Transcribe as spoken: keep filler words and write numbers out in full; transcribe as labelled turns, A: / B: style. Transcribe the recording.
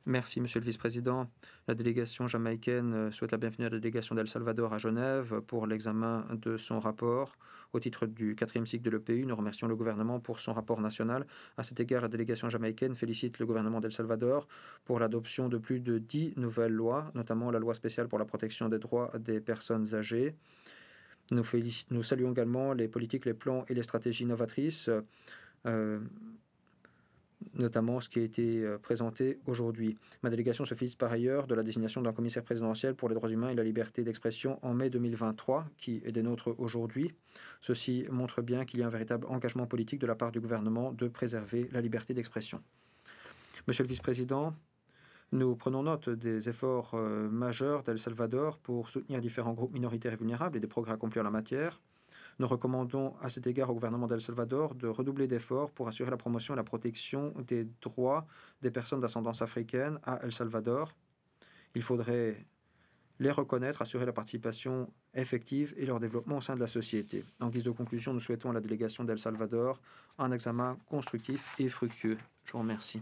A: Merci, Monsieur le Vice-président. La délégation jamaïcaine euh, souhaite la bienvenue à la délégation d'El Salvador à Genève pour l'examen de son rapport. Au titre du quatrième cycle de l'E P U, nous remercions le gouvernement pour son rapport national. À cet égard, la délégation jamaïcaine félicite le gouvernement d'El Salvador pour l'adoption de plus de dix nouvelles lois, notamment la loi spéciale pour la protection des droits des personnes âgées. Nous, félici- nous saluons également les politiques, les plans et les stratégies novatrices. euh, notamment ce qui a été euh, présenté aujourd'hui. Ma délégation se félicite par ailleurs de la désignation d'un commissaire présidentiel pour les droits humains et la liberté d'expression en mai deux mille vingt-trois, qui est des nôtres aujourd'hui. Ceci montre bien qu'il y a un véritable engagement politique de la part du gouvernement de préserver la liberté d'expression. Monsieur le vice-président, nous prenons note des efforts euh, majeurs d'El Salvador pour soutenir différents groupes minoritaires et vulnérables et des progrès accomplis en la matière. Nous recommandons à cet égard au gouvernement d'El Salvador de redoubler d'efforts pour assurer la promotion et la protection des droits des personnes d'ascendance africaine à El Salvador. Il faudrait les reconnaître, assurer la participation effective et leur développement au sein de la société. En guise de conclusion, nous souhaitons à la délégation d'El Salvador un examen constructif et fructueux. Je vous remercie.